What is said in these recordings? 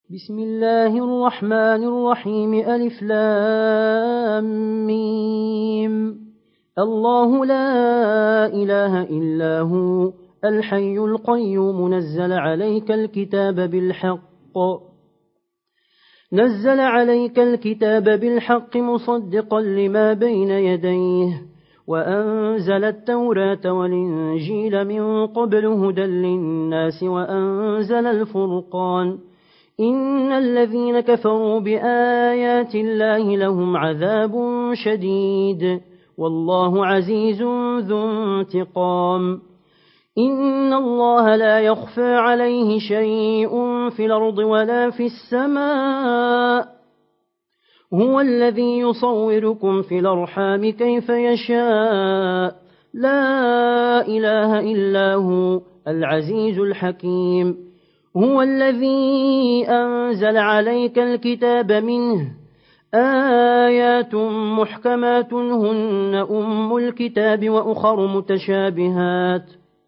بسم الله الرحمن الرحيم ألف لام ميم. الله لا إله إلا هو الحي القيوم نزل عليك الكتاب بالحق مصدقا لما بين يديه وأنزل التوراة والإنجيل من قبل هدى للناس وأنزل الفرقان إن الذين كفروا بآيات الله لهم عذاب شديد والله عزيز ذو انتقام. إن الله لا يخفى عليه شيء في الأرض ولا في السماء هو الذي يصوركم في الأرحام كيف يشاء لا إله إلا هو العزيز الحكيم. هو الذي أنزل عليك الكتاب منه آيات محكمات هن أم الكتاب وأخر متشابهات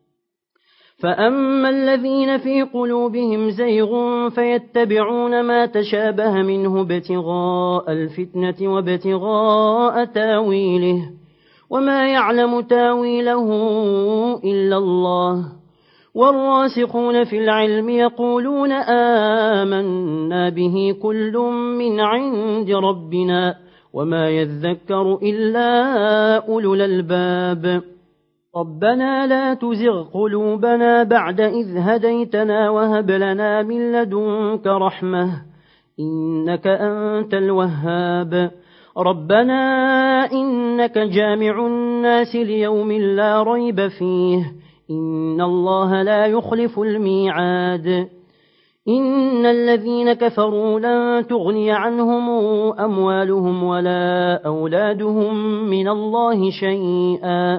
فأما الذين في قلوبهم زيغ فيتبعون ما تشابه منه ابتغاء الفتنة وابتغاء تاويله وما يعلم تاويله إلا الله والراسخون في العلم يقولون آمنا به كل من عند ربنا وما يذكر إلا أولو الألباب. ربنا لا تزغ قلوبنا بعد إذ هديتنا وهب لنا من لدنك رحمة إنك أنت الوهاب. ربنا إنك جامع الناس ليوم لا ريب فيه إن الله لا يخلف الميعاد. إن الذين كفروا لن تغني عنهم أموالهم ولا أولادهم من الله شيئا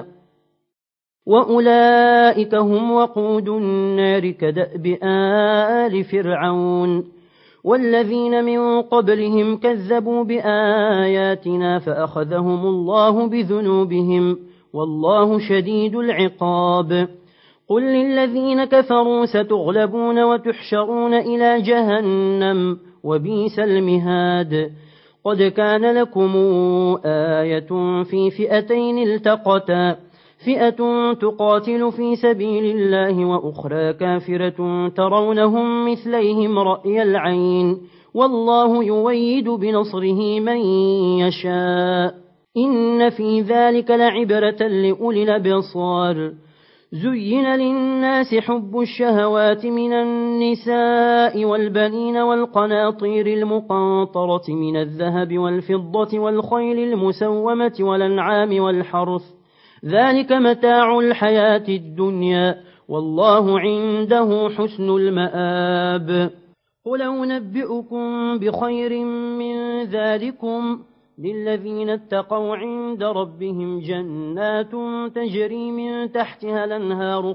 وأولئك هم وقود النار كدأب آل فرعون والذين من قبلهم كذبوا بآياتنا فأخذهم الله بذنوبهم والله شديد العقاب. قل للذين كفروا ستغلبون وتحشرون إلى جهنم وبئس المهاد. قد كان لكم آية في فئتين التقتا فئة تقاتل في سبيل الله وأخرى كافرة ترونهم مثليهم رأي العين والله يويد بنصره من يشاء إن في ذلك لعبرة لأولي الأبصار. زين للناس حب الشهوات من النساء والبنين والقناطير المقنطرة من الذهب والفضة والخيل المسومة والأنعام والحرث ذلك متاع الحياة الدنيا والله عنده حسن المآب. قل أنبئكم بخير من ذلكم للذين اتقوا عند ربهم جنات تجري من تحتها الأنهار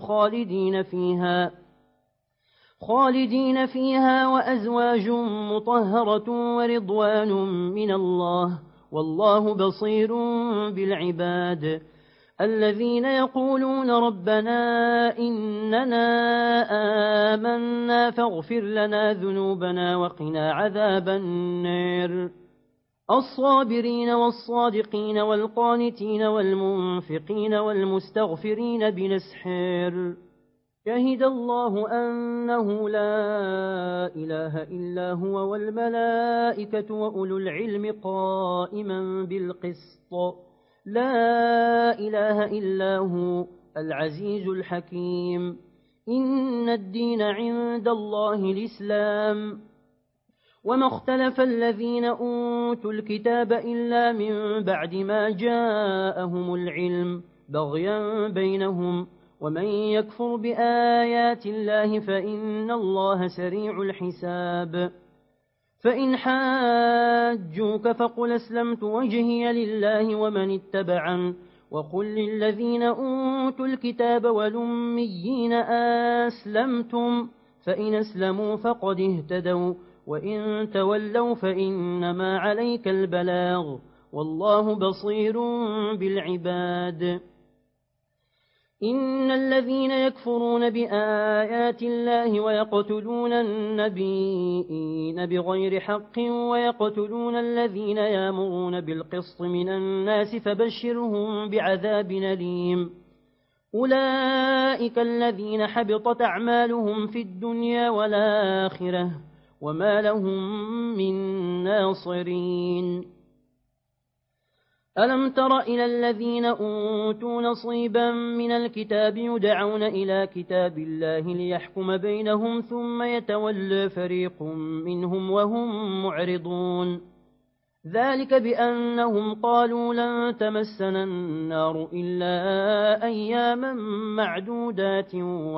خالدين فيها وأزواج مطهرة ورضوان من الله والله بصير بالعباد. الذين يقولون ربنا إننا آمنا فاغفر لنا ذنوبنا وقنا عذاب النار. الصابرين والصادقين والقانتين والمنفقين والمستغفرين بالأسحار. شهد الله أنه لا إله إلا هو والملائكة وأولو العلم قائما بالقسط لا إله إلا هو العزيز الحكيم. إن الدين عند الله الإسلام وما اختلف الذين أوتوا الكتاب إلا من بعد ما جاءهم العلم بغيا بينهم ومن يكفر بآيات الله فإن الله سريع الحساب. فإن حاجوك فقل أسلمت وجهي لله ومن اتبعن وقل للذين أوتوا الكتاب والأميين أسلمتم فإن أسلموا فقد اهتدوا وإن تولوا فإنما عليك البلاغ والله بصير بالعباد. إن الذين يكفرون بآيات الله ويقتلون النبيين بغير حق ويقتلون الذين يأمرون بالقسط من الناس فبشرهم بعذاب أليم أولئك الذين حبطت أعمالهم في الدنيا والآخرة وما لهم من ناصرين ألم تر إلى الذين أوتوا نصيبا من الكتاب يدعون إلى كتاب الله ليحكم بينهم ثم يتولى فريق منهم وهم معرضون ذلك بأنهم قالوا لن تمسنا النار إلا أياما معدودات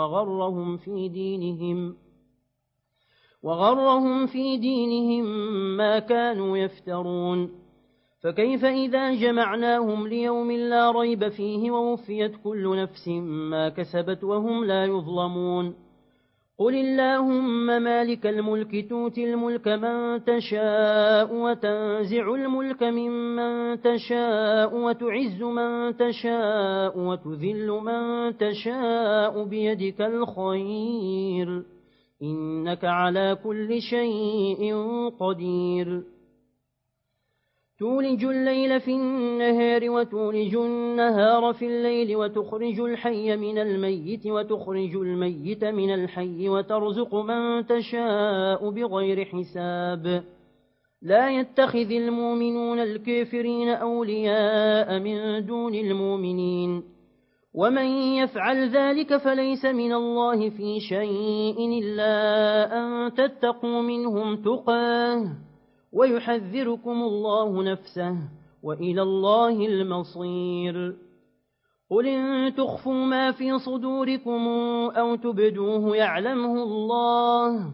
وغرهم في دينهم ما كانوا يفترون فكيف إذا جمعناهم ليوم لا ريب فيه ووفيت كل نفس ما كسبت وهم لا يظلمون قل اللهم مالك الملك تؤتي الملك من تشاء وتنزع الملك ممن تشاء وتعز من تشاء وتذل من تشاء بيدك الخير إنك على كل شيء قدير تولج الليل في النهار وتولج النهار في الليل وتخرج الحي من الميت وتخرج الميت من الحي وترزق من تشاء بغير حساب لا يتخذ المؤمنون الكافرين أولياء من دون المؤمنين ومن يفعل ذلك فليس من الله في شيء إلا أن تتقوا منهم تقاه ويحذركم الله نفسه وإلى الله المصير قل إن تخفوا ما في صدوركم أو تبدوه يعلمه الله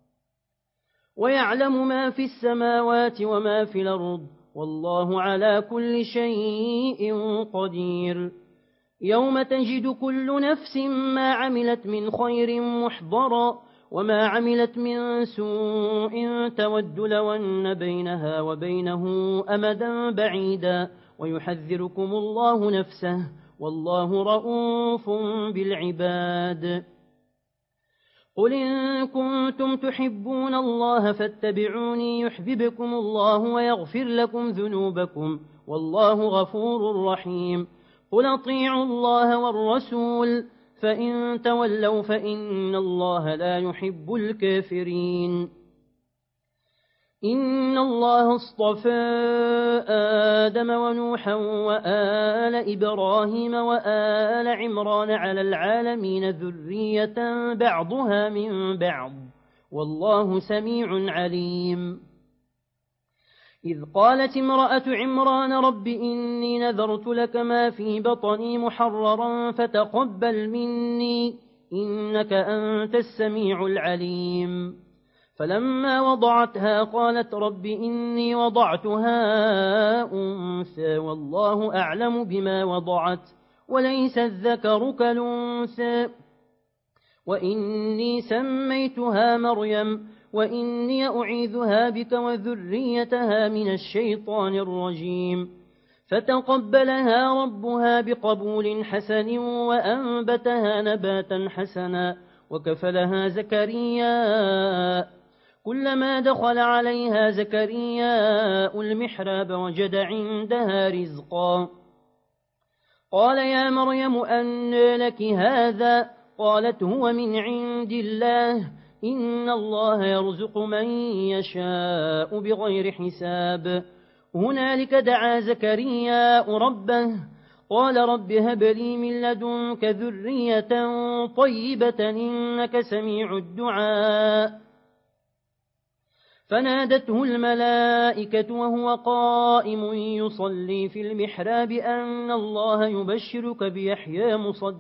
ويعلم ما في السماوات وما في الأرض والله على كل شيء قدير يوم تجد كل نفس ما عملت من خير محضرا وما عملت من سوء تود لو أن بينها وبينه أمدا بعيدا ويحذركم الله نفسه والله رؤوف بالعباد قل إن كنتم تحبون الله فاتبعوني يحببكم الله ويغفر لكم ذنوبكم والله غفور رحيم قل اطيعوا الله والرسول فإن تولوا فإن الله لا يحب الكافرين إن الله اصطفى آدم ونوحا وآل إبراهيم وآل عمران على العالمين ذرية بعضها من بعض والله سميع عليم إذ قالت امرأة عمران رب إني نذرت لك ما في بطني محررا فتقبل مني إنك أنت السميع العليم فلما وضعتها قالت رب إني وضعتها أنثى والله أعلم بما وضعت وليس الذكر كالأنثى وإني سميتها مريم وإني أعيذها بك وذريتها من الشيطان الرجيم فتقبلها ربها بقبول حسن وأنبتها نباتا حسنا وكفلها زكريا كلما دخل عليها زكريا المحراب وجد عندها رزقا قال يا مريم أن لك هذا قالت هو من عند الله إن الله يرزق من يشاء بغير حساب هنالك دعا زكريا ربه قال رب هب لي من لدنك ذرية طيبة إنك سميع الدعاء فنادته الملائكة وهو قائم يصلي في المحراب أن الله يبشرك بيحيى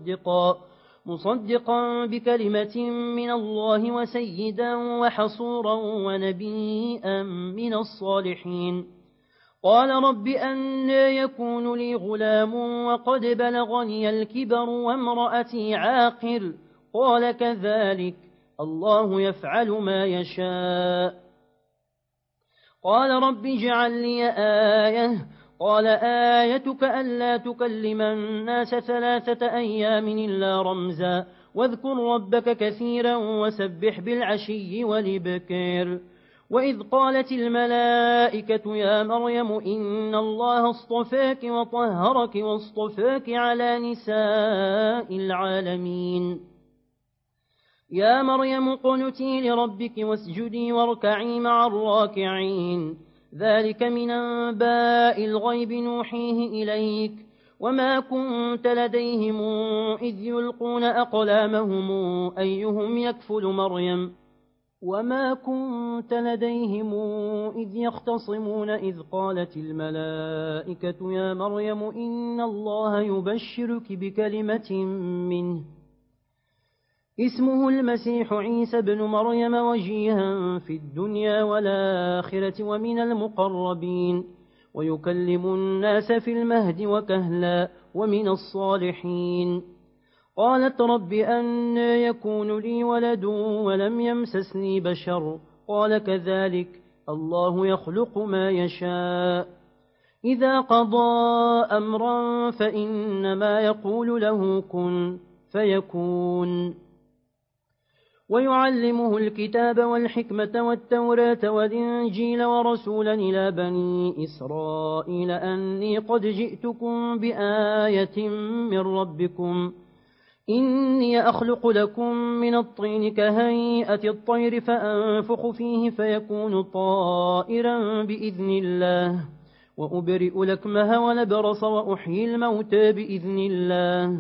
مصدقا بكلمة من الله وسيدا وحصورا ونبيا من الصالحين قال رب أن يكون لي غلام وقد بلغني الكبر وامرأتي عاقر قال كذلك الله يفعل ما يشاء قال رب اجعل لي آية قال آيتك ألا تكلم الناس 3 أيام إلا رمزا واذكر ربك كثيرا وسبح بالعشي والإبكار. وإذ قالت الملائكة يا مريم إن الله اصطفاك وطهرك واصطفاك على نساء العالمين. يا مريم اقنتي لربك واسجدي واركعي مع الراكعين. ذلك من أنباء الغيب نوحيه إليك وما كنت لديهم إذ يلقون أقلامهم أيهم يكفل مريم وما كنت لديهم إذ يختصمون إذ قالت الملائكة يا مريم إن الله يبشرك بكلمة منه اسمه المسيح عيسى بن مريم وجيها في الدنيا والآخرة ومن المقربين ويكلم الناس في المهد وكهلا ومن الصالحين. قالت رب أن يكون لي ولد ولم يمسسني بشر قال كذلك الله يخلق ما يشاء إذا قضى أمرا فإنما يقول له كن فيكون. ويعلمه الكتاب والحكمة والتوراة والإنجيل ورسولا إلى بني إسرائيل أني قد جئتكم بآية من ربكم إني أخلق لكم من الطين كهيئة الطير فأنفخ فيه فيكون طائرا بإذن الله وأبرئ لكمه ولبرص وأحيي الموتى بإذن الله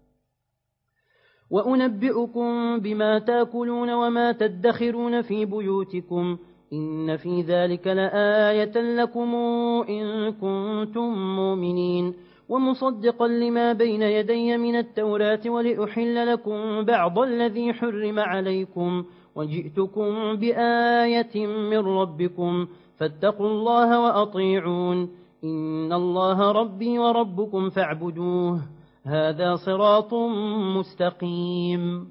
وأنبئكم بما تاكلون وما تدخرون في بيوتكم إن في ذلك لآية لكم إن كنتم مؤمنين ومصدقا لما بين يدي من التوراة ولأحل لكم بعض الذي حرم عليكم وجئتكم بآية من ربكم فاتقوا الله وأطيعون إن الله ربي وربكم فاعبدوه هذا صراط مستقيم.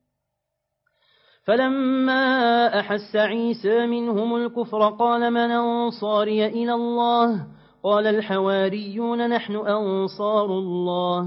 فلما أحس عيسى منهم الكفر قال من أنصاري إلى الله قال الحواريون نحن أنصار الله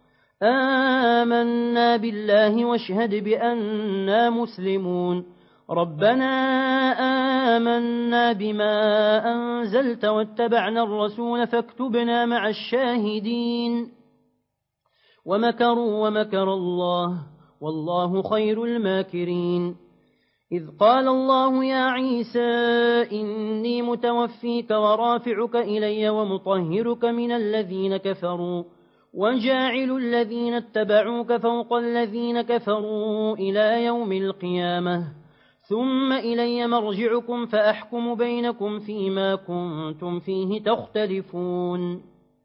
آمنا بالله واشهد بأننا مسلمون ربنا آمنا بما أنزلت واتبعنا الرسول فاكتبنا مع الشاهدين ومكروا ومكر الله والله خير الماكرين. إذ قال الله يا عيسى إني متوفيك ورافعك إلي ومطهرك من الذين كفروا وجاعل الذين اتبعوك فوق الذين كفروا إلى يوم القيامة ثم إلي مرجعكم فأحكم بينكم فيما كنتم فيه تختلفون.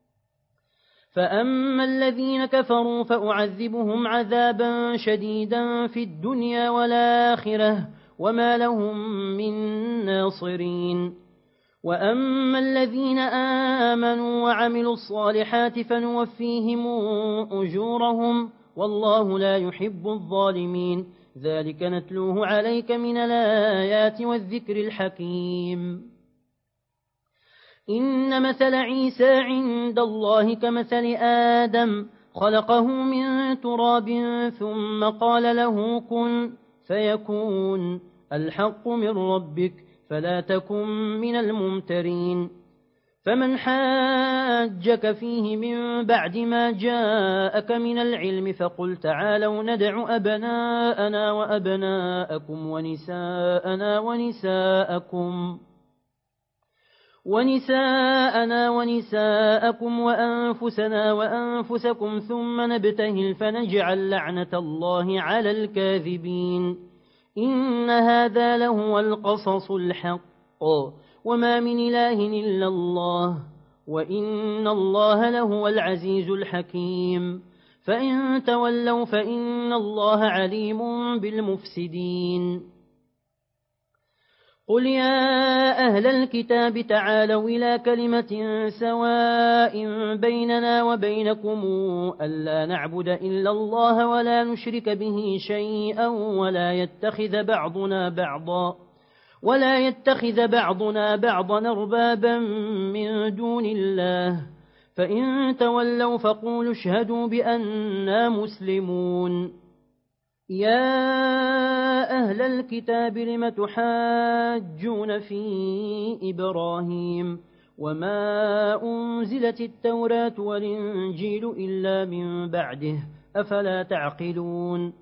فأما الذين كفروا فأعذبهم عذابا شديدا في الدنيا والآخرة وما لهم من ناصرين. وأما الذين آمنوا وعملوا الصالحات فنوفيهم أجورهم والله لا يحب الظالمين ذلك نتلوه عليك من الآيات والذكر الحكيم. إن مثل عيسى عند الله كمثل آدم خلقه من تراب ثم قال له كن فيكون الحق من ربك فلا تكن من الممترين. فمن حاجك فيه من بعد ما جاءك من العلم فقل تعالوا ندع أبناءنا وأبناءكم ونساءنا ونساءكم وأنفسنا وأنفسكم ثم نبتهل فنجعل لعنة الله على الكاذبين. إن هذا لهو القصص الحق وما من إله إلا الله وإن الله لهو العزيز الحكيم. فإن تولوا فإن الله عليم بالمفسدين. قل يا أهل الكتاب تعالوا إلى كلمة سواء بيننا وبينكم ألا نعبد إلا الله ولا نشرك به شيئا ولا يتخذ بعضنا بعضا ولا يتخذ بعضنا بعضا أربابا من دون الله فإن تولوا فقولوا اشهدوا بأننا مسلمون. يا أهل الكتاب لم تحاجون في إبراهيم وما أنزلت التوراة والإنجيل إلا من بعده أفلا تعقلون.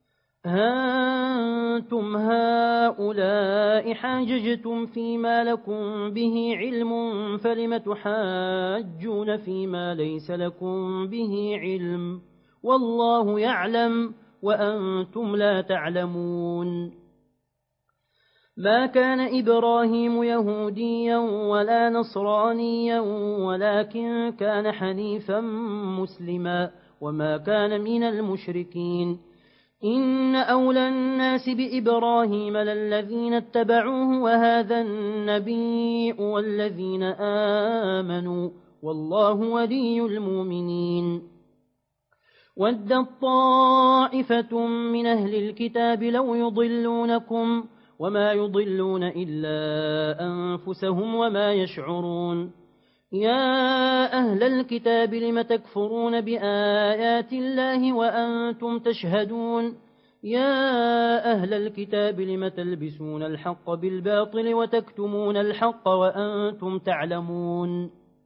أنتم هؤلاء حاججتم فيما لكم به علم فلم تحاجون فيما ليس لكم به علم والله يعلم وأنتم لا تعلمون. ما كان إبراهيم يهوديا ولا نصرانيا ولكن كان حنيفا مسلما وما كان من المشركين. إن أولى الناس بإبراهيم للذين اتبعوه وهذا النبي والذين آمنوا والله ولي المؤمنين. ودت طائفة من أهل الكتاب لو يضلونكم وما يضلون إلا أنفسهم وما يشعرون. يا أهل الكتاب لم تكفرون بآيات الله وأنتم تشهدون. يا أهل الكتاب لم تلبسون الحق بالباطل وتكتمون الحق وأنتم تعلمون.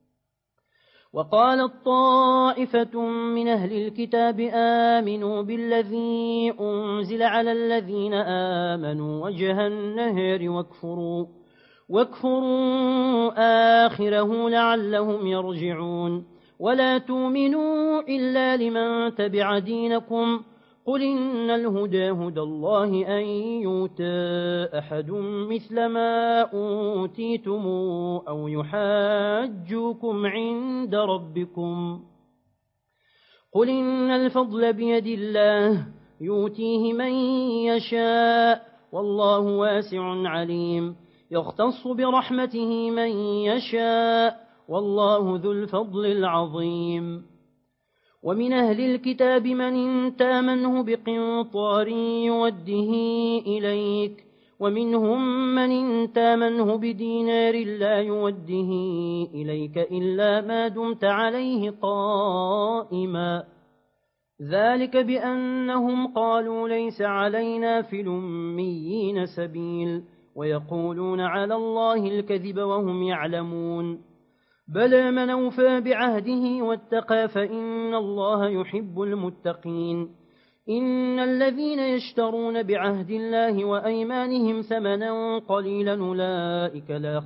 وقالت طائفة من أهل الكتاب آمنوا بالذي أنزل على الذين آمنوا وجه النهار واكفروا آخره لعلهم يرجعون. ولا تؤمنوا إلا لمن تبع دينكم قل إن الهدى هدى الله أن يؤتى أحد مثل ما أوتيتم أو يحاجوكم عند ربكم قل إن الفضل بيد الله يؤتيه من يشاء والله واسع عليم يختص برحمته من يشاء والله ذو الفضل العظيم. ومن أهل الكتاب من تامنه بقنطار يوده إليك ومنهم من تامنه بدينار لا يوده إليك إلا ما دمت عليه قائما ذلك بأنهم قالوا ليس علينا في الأميين سبيل ويقولون على الله الكذب وهم يعلمون. بلى من أوفى بعهده واتقى فإن الله يحب المتقين. إن الذين يشترون بعهد الله وأيمانهم ثمنا قليلا أولئك لا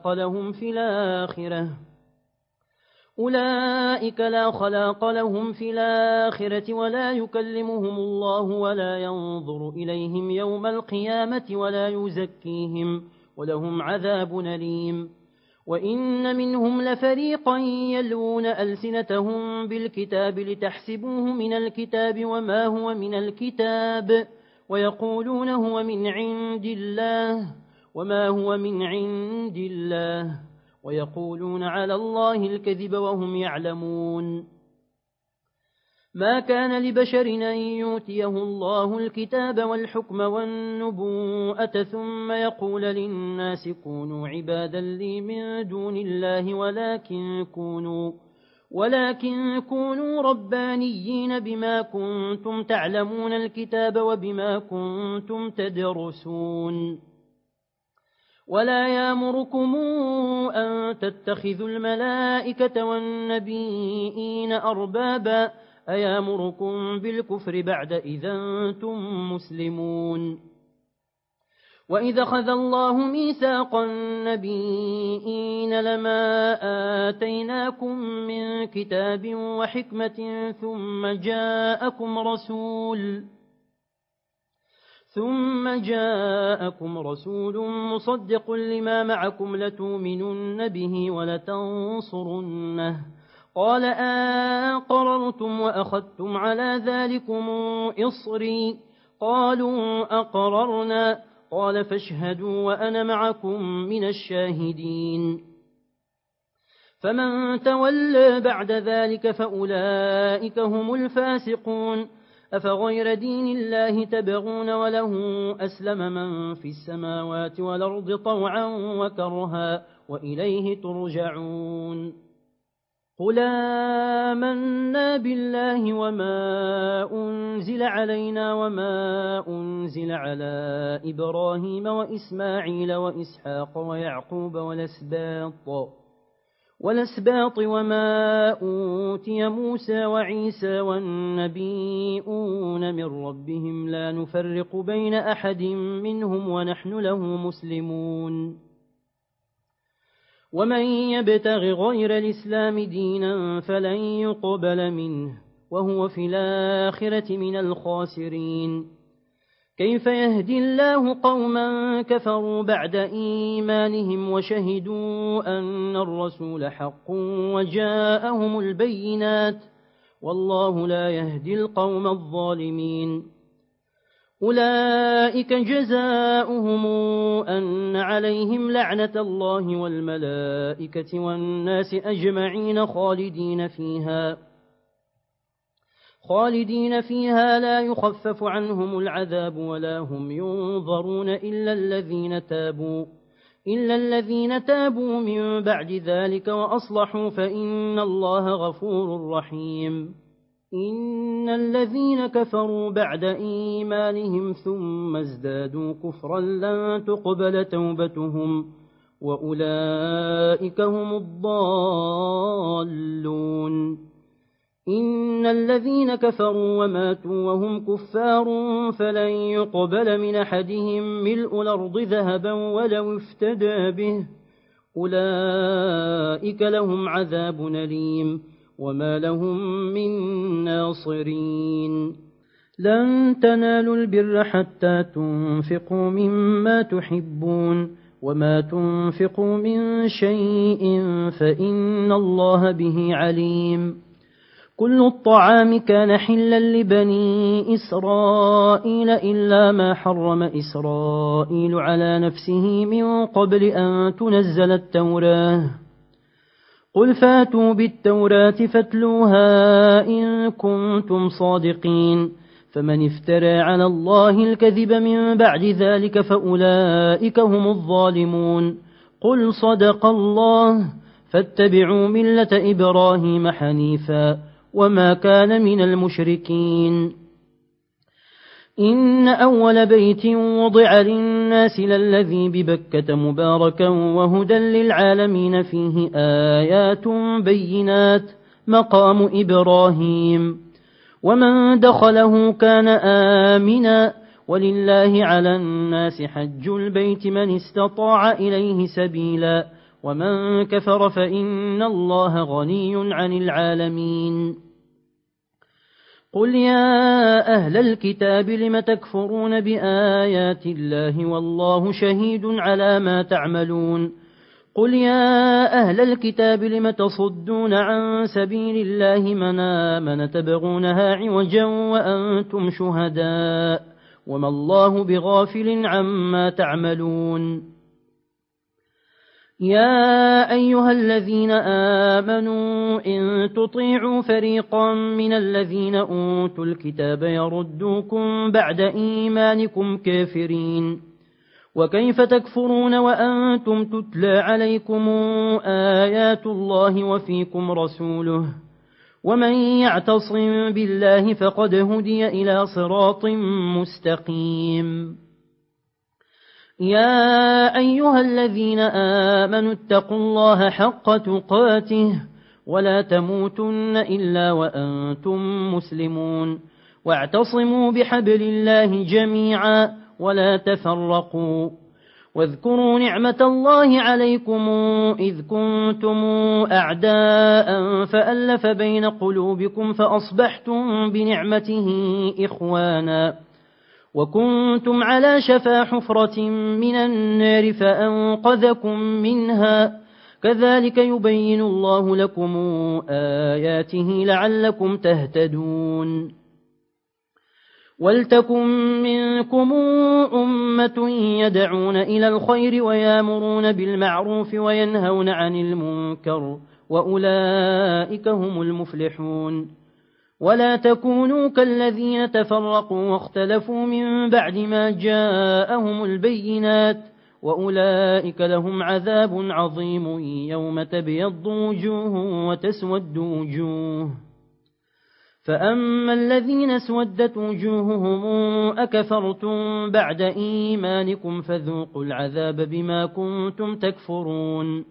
خلاق لهم في الآخرة ولا يكلمهم الله ولا ينظر إليهم يوم القيامة ولا يزكيهم ولهم عذاب أليم. وإن منهم لفريقا يلون ألسنتهم بالكتاب لتحسبوه من الكتاب وما هو من الكتاب ويقولون هو من عند الله وما هو من عند الله ويقولون على الله الكذب وهم يعلمون. ما كان لبشر أن يؤتيه الله الكتاب والحكم والنبوءة ثم يقول للناس كونوا عبادا لي من دون الله ولكن كونوا ربانيين بما كنتم تعلمون الكتاب وبما كنتم تدرسون. ولا يأمركم أن تتخذوا الملائكة والنبيين أربابا أيامركم بالكفر بعد إذا أنتم مسلمون. وإذا أخذ الله ميثاق النبيين لما آتيناكم من كتاب وحكمة ثم جاءكم رسول مصدق لما معكم لتؤمنن به ولتنصرنه قال أقررتم وأخذتم على ذلكم إصري قالوا أقررنا قال فاشهدوا وأنا معكم من الشاهدين. فمن تولى بعد ذلك فأولئك هم الفاسقون. أفغير دين الله تبغون وله أسلم من في السماوات والأرض طوعا وكرها وإليه ترجعون قل آمنا بالله وما أنزل علينا وما أنزل على إبراهيم وإسماعيل وإسحاق ويعقوب والأسباط وما أوتي موسى وعيسى والنبيون من ربهم لا نفرق بين أحد منهم ونحن له مسلمون ومن يبتغ غير الإسلام دينا فلن يقبل منه وهو في الآخرة من الخاسرين كيف يهدي الله قوما كفروا بعد إيمانهم وشهدوا أن الرسول حق وجاءهم البينات والله لا يهدي القوم الظالمين أولئك جزاؤهم أن عليهم لعنة الله والملائكة والناس أجمعين خالدين فيها لا يخفف عنهم العذاب ولا هم ينظرون إلا الذين تابوا من بعد ذلك وأصلحوا فإن الله غفور رحيم إن الذين كفروا بعد إيمانهم ثم ازدادوا كفرا لن تقبل توبتهم وأولئك هم الضالون إن الذين كفروا وماتوا وهم كفار فلن يقبل من أحدهم ملء الأرض ذهبا ولو افتدى به أولئك لهم عذاب أليم وما لهم من ناصرين لن تنالوا البر حتى تنفقوا مما تحبون وما تنفقوا من شيء فإن الله به عليم كل الطعام كان حلا لبني إسرائيل إلا ما حرم إسرائيل على نفسه من قبل أن تنزل التوراة قل فاتوا بالتوراة فاتلوها إن كنتم صادقين فمن افترى على الله الكذب من بعد ذلك فأولئك هم الظالمون قل صدق الله فاتبعوا ملة إبراهيم حنيفا وما كان من المشركين إن أول بيت وضع للناس للذي ببكة مباركا وهدى للعالمين فيه آيات بينات مقام إبراهيم ومن دخله كان آمنا ولله على الناس حج البيت من استطاع إليه سبيلا ومن كفر فإن الله غني عن العالمين قل يا أهل الكتاب لم تكفرون بآيات الله والله شهيد على ما تعملون قل يا أهل الكتاب لم تصدون عن سبيل الله من آمن تبغونها عوجا وأنتم شهداء وما الله بغافل عما تعملون يا أيها الذين آمنوا إن تطيعوا فريقا من الذين أوتوا الكتاب يردوكم بعد إيمانكم كافرين وكيف تكفرون وأنتم تتلى عليكم آيات الله وفيكم رسوله ومن يعتصم بالله فقد هدي إلى صراط مستقيم يا أيها الذين آمنوا اتقوا الله حق تقاته ولا تموتن إلا وأنتم مسلمون واعتصموا بحبل الله جميعا ولا تفرقوا واذكروا نعمة الله عليكم إذ كنتم أعداء فألف بين قلوبكم فأصبحتم بنعمته إخوانا وكنتم على شفا حفرة من النار فأنقذكم منها كذلك يبين الله لكم آياته لعلكم تهتدون ولتكن منكم أمة يدعون إلى الخير ويامرون بالمعروف وينهون عن المنكر وأولئك هم المفلحون ولا تكونوا كالذين تفرقوا واختلفوا من بعد ما جاءهم البينات وأولئك لهم عذاب عظيم يوم تبيض وجوه وتسود وجوه فأما الذين اسودت وجوههم أكفرتم بعد إيمانكم فذوقوا العذاب بما كنتم تكفرون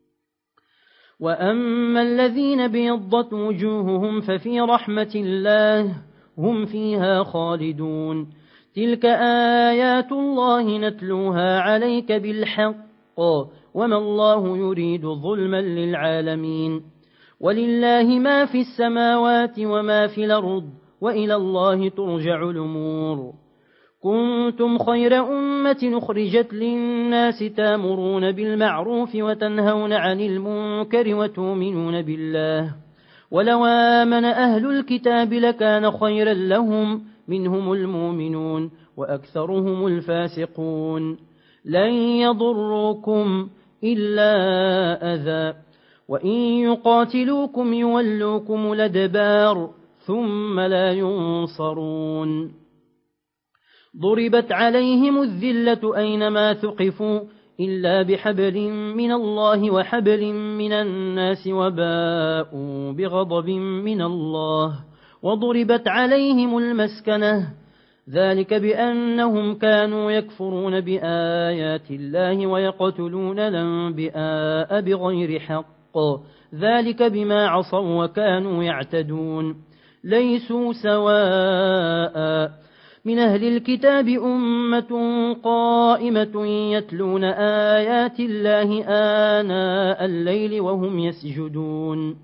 وأما الذين بيضت وجوههم ففي رحمة الله هم فيها خالدون تلك آيات الله نتلوها عليك بالحق وما الله يريد ظلما للعالمين ولله ما في السماوات وما في الأرض وإلى الله ترجع الأمور كنتم خير أمة أخرجت للناس تامرون بالمعروف وتنهون عن المنكر وتؤمنون بالله ولو آمن أهل الكتاب لكان خيرا لهم منهم المؤمنون وأكثرهم الفاسقون لن يضروكم إلا أذى وإن يقاتلوكم يولوكم الأدبار ثم لا ينصرون ضربت عليهم الذلة أينما ثقفوا إلا بحبل من الله وحبل من الناس وباءوا بغضب من الله وضربت عليهم المسكنة ذلك بأنهم كانوا يكفرون بآيات الله ويقتلون الأنبياء بغير حق ذلك بما عصوا وكانوا يعتدون ليسوا سواء من أهل الكتاب أمة قائمة يتلون آيات الله آناء الليل وهم يسجدون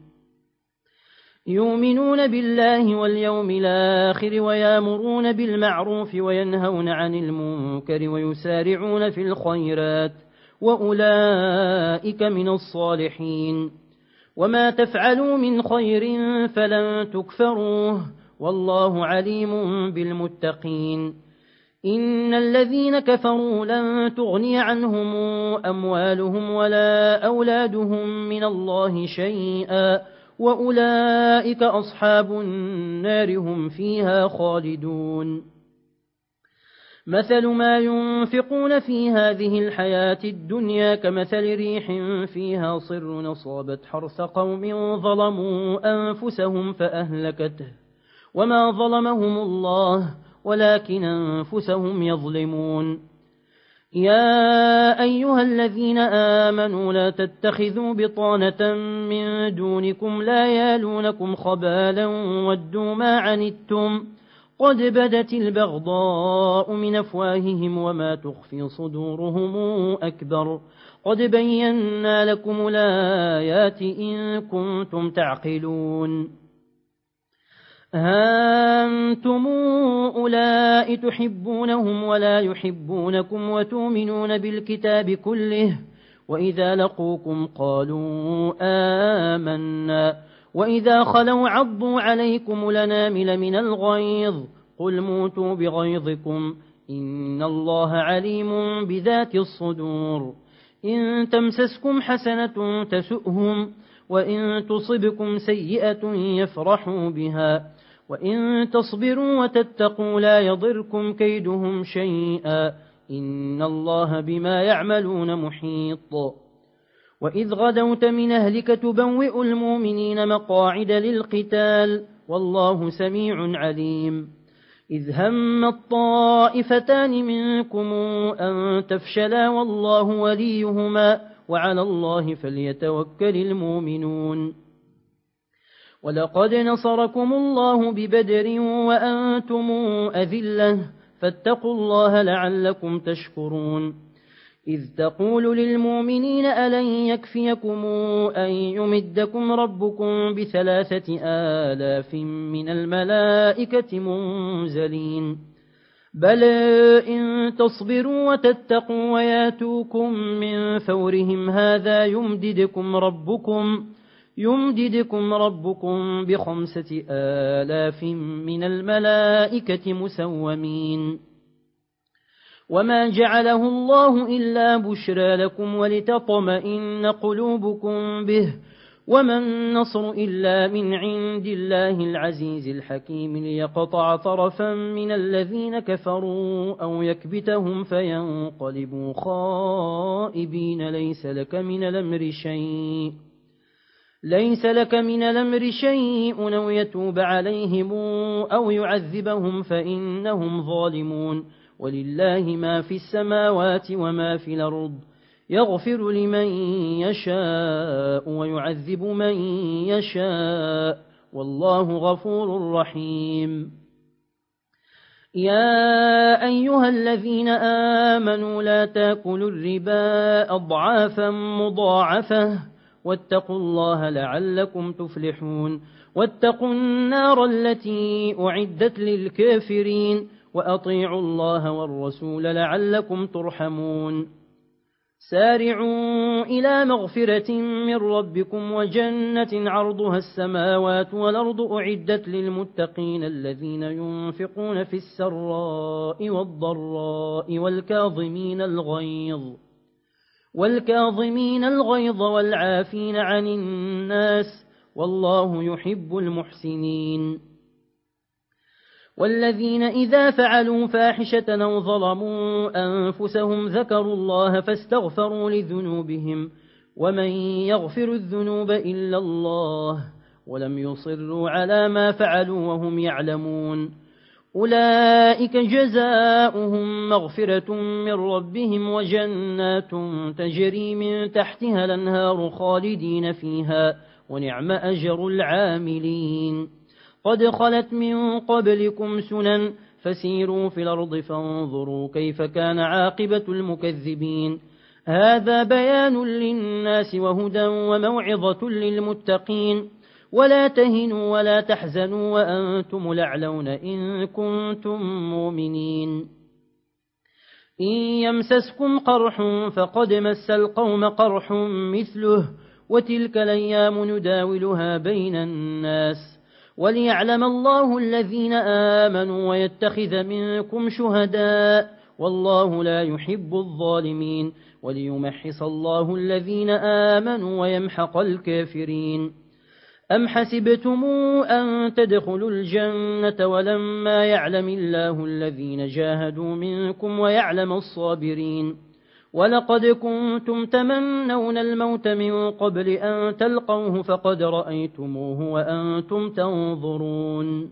يؤمنون بالله واليوم الآخر ويامرون بالمعروف وينهون عن المنكر ويسارعون في الخيرات وأولئك من الصالحين وما تفعلوا من خير فلن تكفروه والله عليم بالمتقين إن الذين كفروا لن تغني عنهم أموالهم ولا أولادهم من الله شيئا وأولئك أصحاب النار هم فيها خالدون مثل ما ينفقون في هذه الحياة الدنيا كمثل ريح فيها صر أصابت حرث قوم ظلموا أنفسهم فأهلكته وما ظلمهم الله ولكن أنفسهم يظلمون يا أيها الذين آمنوا لا تتخذوا بطانة من دونكم لا يالونكم خبالا ودوا ما عنتم قد بدت البغضاء من أفواههم وما تخفي صدورهم أكبر قد بينا لكم الآيات إن كنتم تعقلون أنتم أولئك تحبونهم ولا يحبونكم وتؤمنون بالكتاب كله وإذا لقوكم قالوا آمنا وإذا خلوا عضوا عليكم الأنامل من الغيظ قل موتوا بغيظكم إن الله عليم بذات الصدور إن تمسسكم حسنة تسؤهم وإن تصبكم سيئة يفرحوا بها وإن تصبروا وتتقوا لا يضركم كيدهم شيئا إن الله بما يعملون محيط وإذ غدوت من أهلك تبوئ المؤمنين مقاعد للقتال والله سميع عليم إذ هم الطائفتان منكم أن تفشلا والله وليهما وعلى الله فليتوكل المؤمنون ولقد نصركم الله ببدر وأنتم أذلة فاتقوا الله لعلكم تشكرون إذ تقول للمؤمنين ألن يكفيكم أن يمدكم ربكم ب3,000 من الملائكة منزلين بل إن تصبروا وتتقوا وياتوكم من فورهم هذا يمددكم ربكم ب5,000 من الملائكة مسومين وما جعله الله إلا بشرى لكم ولتطمئن قلوبكم به وما النصر إلا من عند الله العزيز الحكيم ليقطع طرفا من الذين كفروا أو يكبتهم فينقلبوا خائبين. ليس لك من الأمر شيء أو يتوب عليهم أو يعذبهم فإنهم ظالمون. ولله ما في السماوات وما في الأرض، يغفر لمن يشاء ويعذب من يشاء، والله غفور رحيم. يا أيها الذين آمنوا لا تأكلوا الربا أضعافا مضاعفة واتقوا الله لعلكم تفلحون. واتقوا النار التي أعدت للكافرين وأطيعوا الله والرسول لعلكم ترحمون. سارعوا إلى مغفرة من ربكم وجنة عرضها السماوات والأرض أعدت للمتقين الذين ينفقون في السراء والضراء والكاظمين الغيظ والعافين عن الناس، والله يحب المحسنين. والذين إذا فعلوا فاحشة أو ظلموا أنفسهم ذكروا الله فاستغفروا لذنوبهم ومن يغفر الذنوب إلا الله ولم يصروا على ما فعلوا وهم يعلمون. أولئك جزاؤهم مغفرة من ربهم وجنات تجري من تحتها الأنهار خالدين فيها ونعم أجر العاملين. قد خلت من قبلكم سنن فسيروا في الأرض فانظروا كيف كان عاقبة المكذبين. هذا بيان للناس وهدى وموعظة للمتقين. ولا تهنوا ولا تحزنوا وأنتم الأعلون إن كنتم مؤمنين. إن يمسسكم قرح فقد مس القوم قرح مثله وتلك الأيام نداولها بين الناس وليعلم الله الذين آمنوا ويتخذ منكم شهداء والله لا يحب الظالمين وليمحص الله الذين آمنوا ويمحق الكافرين. أم حسبتم أن تدخلوا الجنة ولما يعلم الله الذين جاهدوا منكم ويعلم الصابرين. ولقد كنتم تمنون الموت من قبل أن تلقوه فقد رأيتموه وأنتم تنظرون.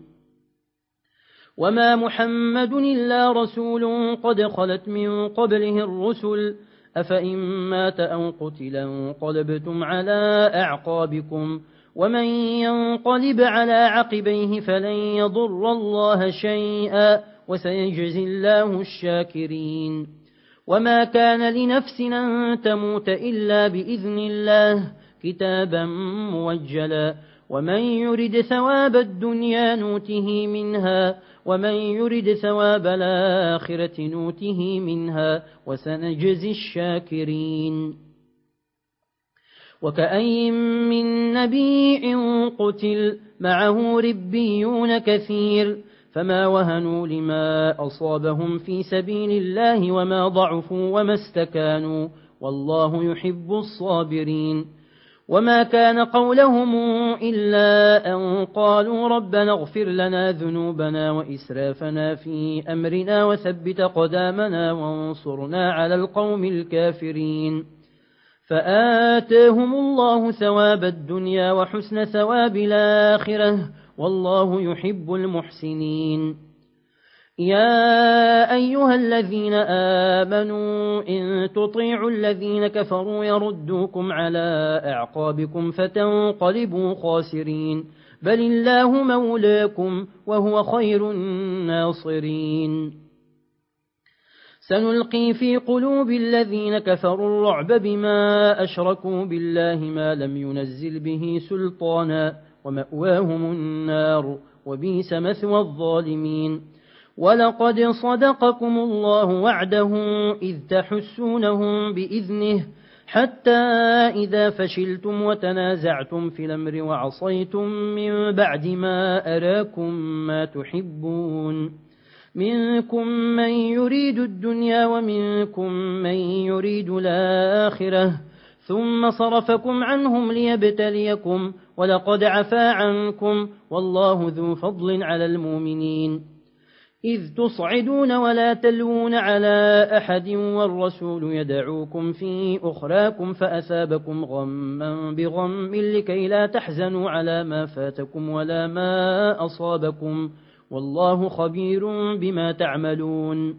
وما محمد إلا رسول قد خلت من قبله الرسل أفإن مات أو قتل انقلبتم على أعقابكم ومن ينقلب على عقبيه فلن يضر الله شيئا وسيجزي الله الشاكرين. وما كان لنفس أن تموت إلا بإذن الله كتابا موجلا ومن يرد ثواب الدنيا نوته منها ومن يرد ثواب الآخرة نوته منها وسنجزي الشاكرين. وكأين من نبي قتل معه ربيون كثير فما وهنوا لما أصابهم في سبيل الله وما ضعفوا وما استكانوا والله يحب الصابرين. وما كان قولهم إلا أن قالوا ربنا اغفر لنا ذنوبنا وإسرافنا في أمرنا وثبت قدامنا وانصرنا على القوم الكافرين. فآتاهم الله ثواب الدنيا وحسن ثواب الآخرة والله يحب المحسنين. يا أيها الذين آمنوا إن تطيعوا الذين كفروا يردوكم على أعقابكم فتنقلبوا خاسرين بل الله مولاكم وهو خير الناصرين. سنلقي في قلوب الذين كفروا الرعب بما أشركوا بالله ما لم ينزل به سلطانا ومأواهم النار وبئس مثوى الظالمين. ولقد صدقكم الله وعده إذ تحسونهم بإذنه حتى إذا فشلتم وتنازعتم في الأمر وعصيتم من بعد ما أراكم ما تحبون منكم من يريد الدنيا ومنكم من يريد الآخرة ثم صرفكم عنهم ليبتليكم ولقد عفا عنكم والله ذو فضل على المؤمنين إذ تصعدون ولا تلون على أحد والرسول يدعوكم في أخراكم فأثابكم غما بغم لكي لا تحزنوا على ما فاتكم ولا ما أصابكم والله خبير بما تعملون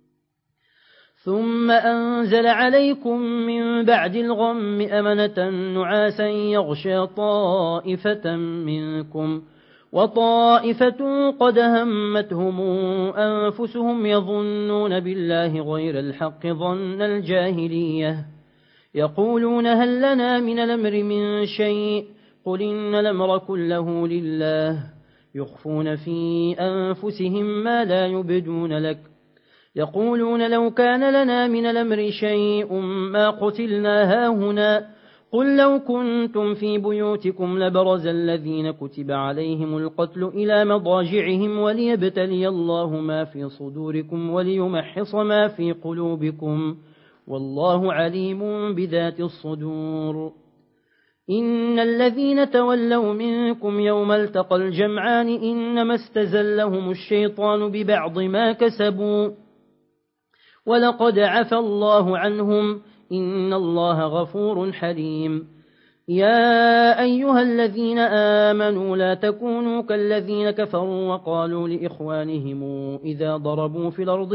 ثم أنزل عليكم من بعد الغم أمنة نعاسا يغشى طائفة منكم وطائفة قد همتهم أنفسهم يظنون بالله غير الحق ظن الجاهلية يقولون هل لنا من الأمر من شيء قل إن الأمر كله لله يخفون في أنفسهم ما لا يبدون لك يقولون لو كان لنا من الأمر شيء ما قتلنا هاهنا قل لو كنتم في بيوتكم لبرز الذين كتب عليهم القتل إلى مضاجعهم وليبتلي الله ما في صدوركم وليمحص ما في قلوبكم والله عليم بذات الصدور إن الذين تولوا منكم يوم التقى الجمعان إنما استزلهم الشيطان ببعض ما كسبوا ولقد عفى الله عنهم إن الله غفور حليم يا أيها الذين آمنوا لا تكونوا كالذين كفروا وقالوا لإخوانهم إذا ضربوا في الأرض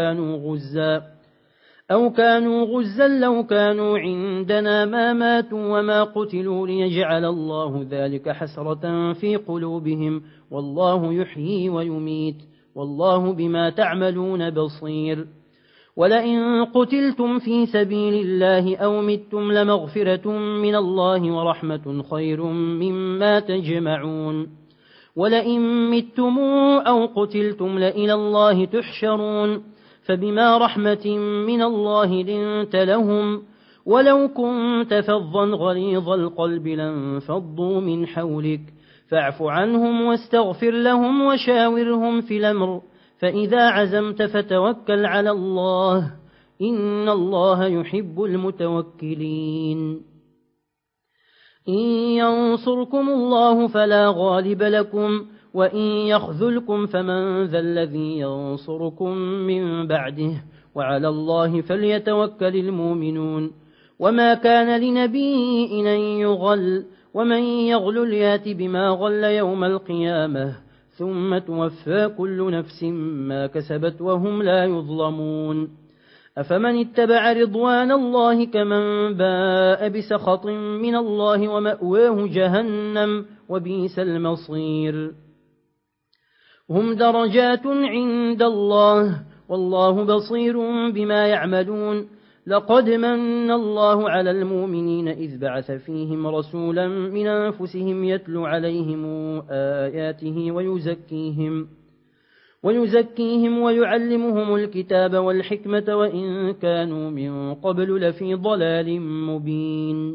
أو كانوا غزا لو كانوا عندنا ما ماتوا وما قتلوا ليجعل الله ذلك حسرة في قلوبهم والله يحيي ويميت والله بما تعملون بصير ولئن قتلتم في سبيل الله أو متم لمغفرة من الله ورحمة خير مما تجمعون ولئن متم أو قتلتم لإلى الله تحشرون فبما رحمة من الله لنت لهم ولو كنت فظا غليظ القلب لانفضوا من حولك فاعف عنهم واستغفر لهم وشاورهم في الأمر فإذا عزمت فتوكل على الله إن الله يحب المتوكلين إن ينصركم الله فلا غالب لكم وإن يخذلكم فمن ذا الذي ينصركم من بعده وعلى الله فليتوكل المؤمنون وما كان لنبي أن يغل ومن يغل يات بما غل يوم القيامة ثم توفى كل نفس ما كسبت وهم لا يظلمون أفمن اتبع رضوان الله كمن باء بسخط من الله ومأواه جهنم وبئس المصير هم درجات عند الله والله بصير بما يعملون لقد من الله على المؤمنين إذ بعث فيهم رسولا من أنفسهم يتلو عليهم آياته ويزكيهم ويعلمهم الكتاب والحكمة وإن كانوا من قبل لفي ضلال مبين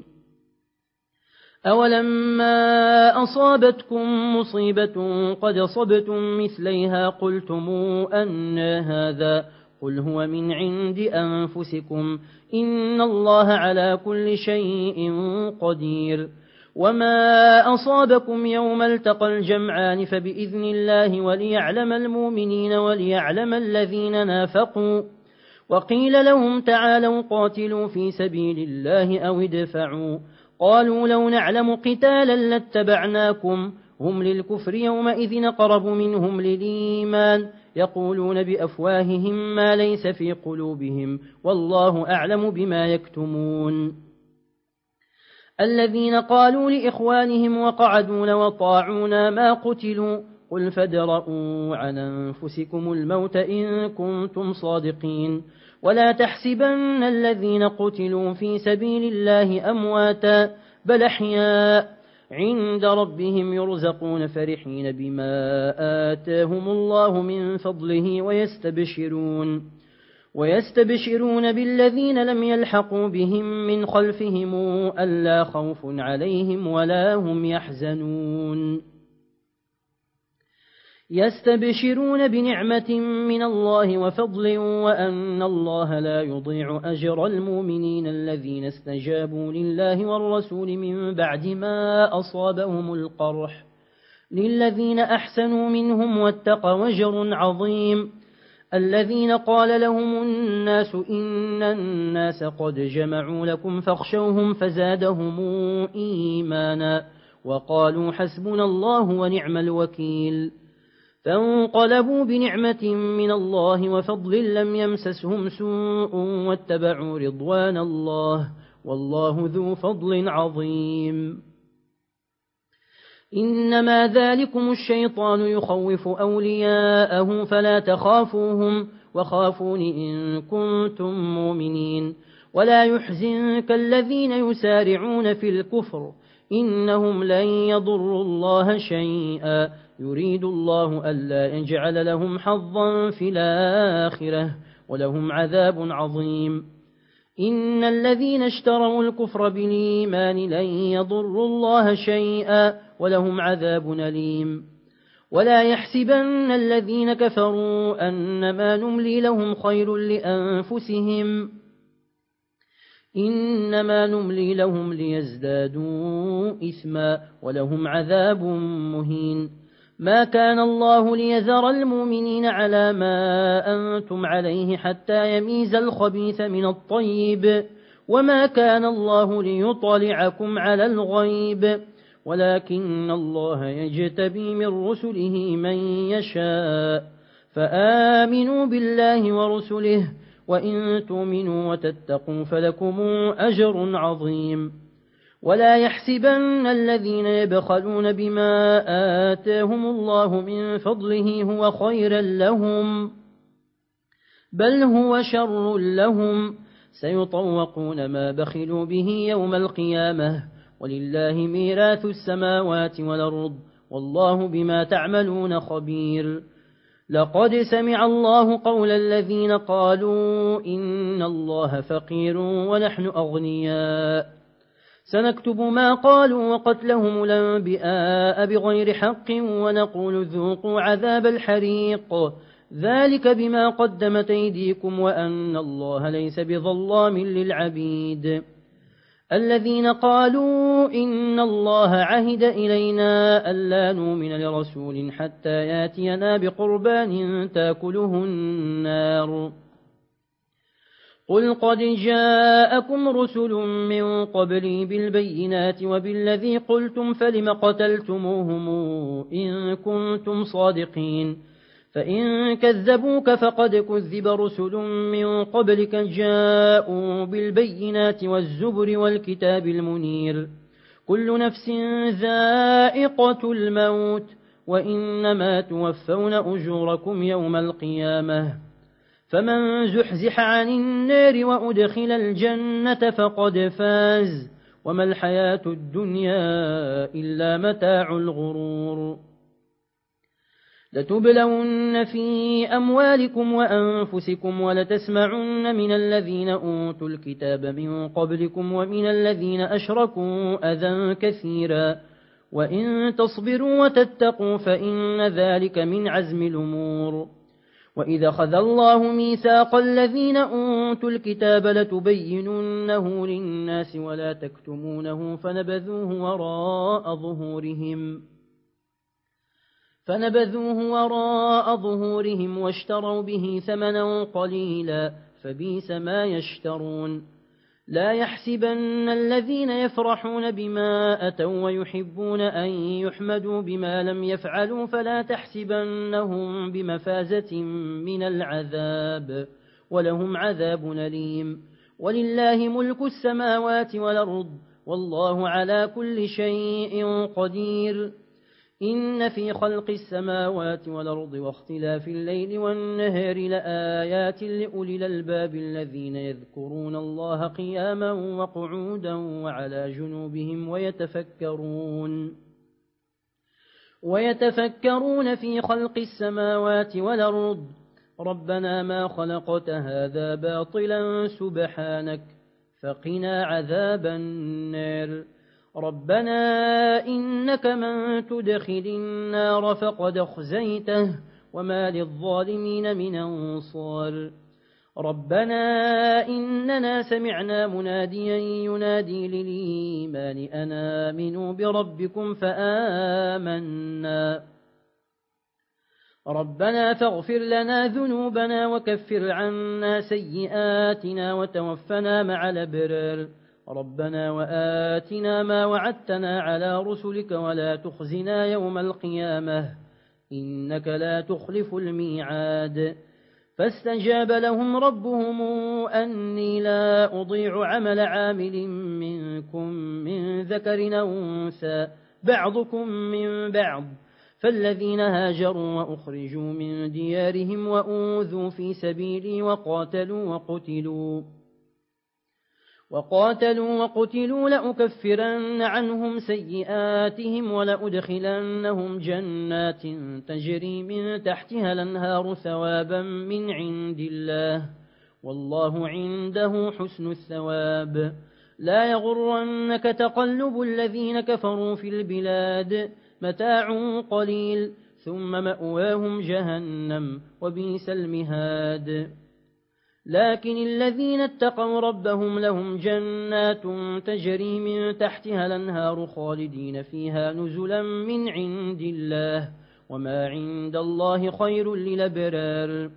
أولما أصابتكم مصيبة قد صبتم مثليها قلتم أن هذا قل هو من عند أنفسكم إن الله على كل شيء قدير وما أصابكم يوم التقى الجمعان فبإذن الله وليعلم المؤمنين وليعلم الذين نافقوا وقيل لهم تعالوا قاتلوا في سبيل الله أو ادفعوا قالوا لو نعلم قتالا لاتبعناكم هم للكفر يومئذ أقرب منهم للإيمان يقولون بأفواههم ما ليس في قلوبهم والله أعلم بما يكتمون الذين قالوا لإخوانهم وقعدوا وطاعونا ما قتلوا قل فادرءوا عن أنفسكم الموت إن كنتم صادقين ولا تحسبن الذين قتلوا في سبيل الله أمواتا بل أحياء عند ربهم يرزقون فرحين بما آتاهم الله من فضله ويستبشرون بالذين لم يلحقوا بهم من خلفهم ألا خوف عليهم ولا هم يحزنون يستبشرون بنعمة من الله وفضل وأن الله لا يضيع أجر المؤمنين الذين استجابوا لله والرسول من بعد ما أصابهم القرح للذين أحسنوا منهم واتقوا أجر عظيم الذين قال لهم الناس إن الناس قد جمعوا لكم فاخشوهم فزادهم إيمانا وقالوا حسبنا الله ونعم الوكيل فانقلبوا بنعمة من الله وفضل لم يمسسهم سوء واتبعوا رضوان الله والله ذو فضل عظيم إنما ذلكم الشيطان يخوف أولياءه فلا تخافوهم وخافون إن كنتم مؤمنين ولا يحزنك الذين يسارعون في الكفر إنهم لن يضروا الله شيئا يريد الله ألا يجعل لهم حظا في الآخرة ولهم عذاب عظيم إن الذين اشتروا الكفر بالإيمان لن يضروا الله شيئا ولهم عذاب أليم ولا يحسبن الذين كفروا أنما نملي لهم خير لأنفسهم إنما نملي لهم ليزدادوا إثما ولهم عذاب مهين ما كان الله ليذر المؤمنين على ما أنتم عليه حتى يميز الخبيث من الطيب وما كان الله ليطلعكم على الغيب ولكن الله يجتبي من رسله من يشاء فآمنوا بالله ورسله وإن تؤمنوا وتتقوا فلكم أجر عظيم ولا يحسبن الذين يبخلون بما آتاهم الله من فضله هو خيرا لهم بل هو شر لهم سيطوقون ما بخلوا به يوم القيامة ولله ميراث السماوات والأرض والله بما تعملون خبير لقد سمع الله قول الذين قالوا إن الله فقير ونحن أغنياء سنكتب ما قالوا وقتلهم الأنبياء بغير حق ونقول ذوقوا عذاب الحريق ذلك بما قدمت أيديكم وأن الله ليس بظلام للعبيد الذين قالوا إن الله عهد إلينا ألا نؤمن لرسول حتى ياتينا بقربان تاكله النار قل قد جاءكم رسل من قبلي بالبينات وبالذي قلتم فلم قتلتموهم إن كنتم صادقين فإن كذبوك فقد كذب رسل من قبلك جاءوا بالبينات والزبر والكتاب المنير كل نفس ذائقة الموت وإنما توفون أجوركم يوم القيامة فمن زحزح عن النار وأدخل الجنة فقد فاز وما الحياة الدنيا إلا متاع الغرور لتبلون في أموالكم وأنفسكم ولتسمعن من الذين أوتوا الكتاب من قبلكم ومن الذين أشركوا أذى كثيرا وإن تصبروا وتتقوا فإن ذلك من عزم الأمور وإذا خذ الله ميثاق الذين أوتوا الكتاب لتبيننه للناس ولا تكتمونه فنبذوه وراء ظهورهم واشتروا به ثمنا قليلا فبئس ما يشترون لا يحسبن الذين يفرحون بما أتوا ويحبون أن يحمدوا بما لم يفعلوا فلا تحسبنهم بمفازة من العذاب ولهم عذاب أليم ولله ملك السماوات والأرض والله على كل شيء قدير إن في خلق السماوات والأرض واختلاف الليل والنهار لآيات لأولي الألباب الذين يذكرون الله قياما وقعودا وعلى جنوبهم ويتفكرون في خلق السماوات والأرض ربنا ما خلقت هذا باطلا سبحانك فقنا عذاب النار ربنا إنك من تدخل النار فقد أخزيته وما للظالمين من أنصار ربنا إننا سمعنا مناديا ينادي للإيمان أن آمنوا بربكم فآمنا ربنا فاغفر لنا ذنوبنا وكفر عنا سيئاتنا وتوفنا مع الأبرار ربنا وآتنا ما وعدتنا على رسلك ولا تخزنا يوم القيامة إنك لا تخلف الميعاد فاستجاب لهم ربهم أني لا أضيع عمل عامل منكم من ذكر أو أنثى بعضكم من بعض فالذين هاجروا وأخرجوا من ديارهم وأوذوا في سبيلي وقاتلوا وقتلوا لأكفرن عنهم سيئاتهم ولأدخلنهم جنات تجري من تحتها الأنهار ثوابا من عند الله والله عنده حسن الثواب لا يغرنك تقلب الذين كفروا في البلاد متاع قليل ثم مأواهم جهنم وبئس المهاد لكن الذين اتقوا ربهم لهم جنات تجري من تحتها الأنهار خالدين فيها نزلا من عند الله وما عند الله خير للأبرار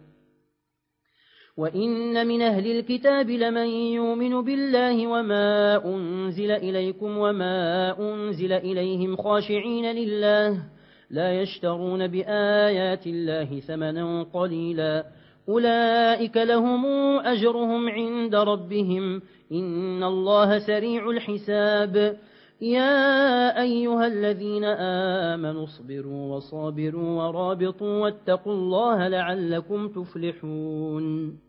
وإن من أهل الكتاب لمن يؤمن بالله وما أنزل إليكم وما أنزل إليهم خاشعين لله لا يشترون بآيات الله ثمنا قليلا أولئك لهم أجرهم عند ربهم إن الله سريع الحساب يا أيها الذين آمنوا اصبروا وصابروا ورابطوا واتقوا الله لعلكم تفلحون